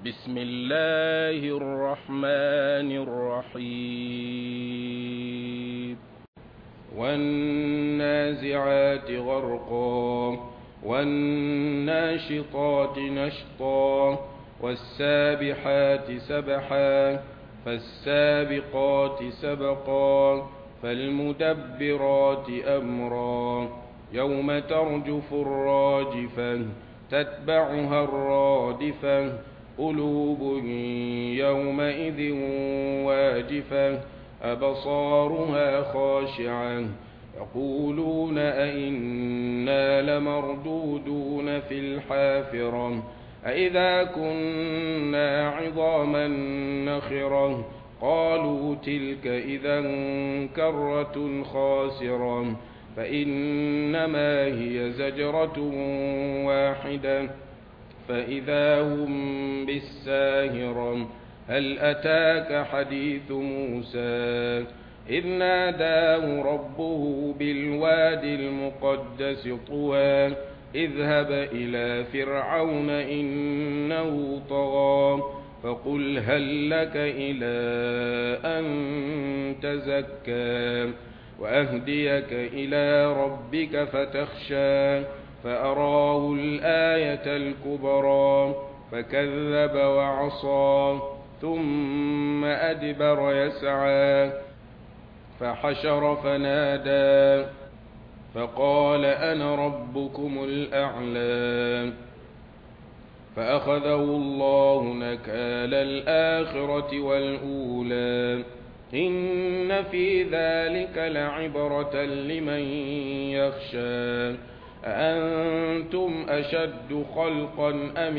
بسم الله الرحمن الرحيم والنازعات غرقا والناشطات نشطا والسابحات سبحا فالسابقات سبقا فالمدبرات أمرا يوم ترجف الراجفة تتبعها الرادفة قلوب يومئذ واجفة أبصارها خاشعة يقولون أئنا لمردودون في الحافرة أئذا كنا عظاما نخرة قالوا تلك إذا كرة خاسرة فإنما هي زجرة واحدة فإذا هم بالساهرة هل أتاك حديث موسى إذ ناداه ربه بالوادي المقدس طوى اذهب إلى فرعون إنه طغى فقل هل لك إلى أن تزكى وأهديك إلى ربك فتخشى فأراه الآية الكبرى فكذب وعصى ثم أدبر يسعى فحشر فنادى فقال أنا ربكم الأعلى فأخذه الله نكال الآخرة والأولى إن في ذلك لعبرة لمن يخشى أأنتم أشد خلقا أم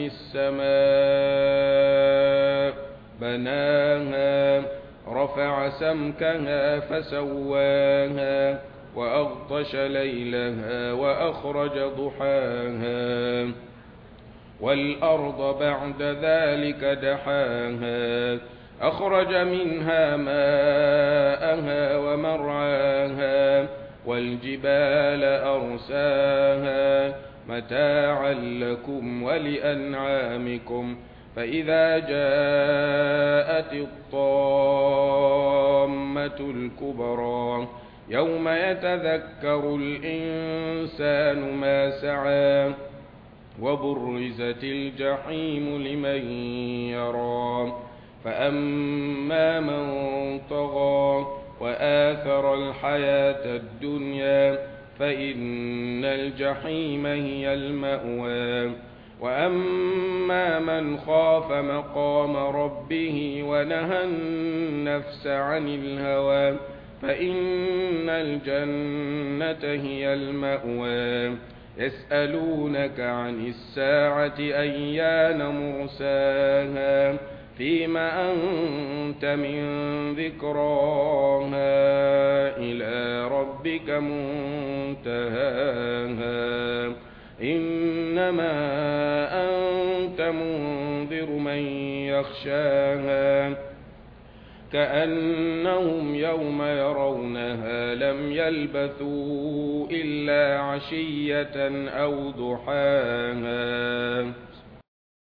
السماء بناها رفع سمكها فسواها وأغطش ليلها وأخرج ضحاها والأرض بعد ذلك دحاها أخرج منها ماءها ومرعاها والجبال أرساها متاعا لكم ولأنعامكم فإذا جاءت الطامة الكبرى يوم يتذكر الإنسان ما سعى وبرزت الجحيم لمن يرى فأما من طغى وآثر الحياة الدنيا فإن الجحيم هي المأوى وأما من خاف مقام ربه ونهى النفس عن الهوى فإن الجنة هي المأوى يسألونك عن الساعة أيان مرساها فيم أنت من ذكراها إلى ربك منتهاها إنما أنت منذر من يخشاها كأنهم يوم يرونها لم يلبثوا إلا عشية أو ضحاها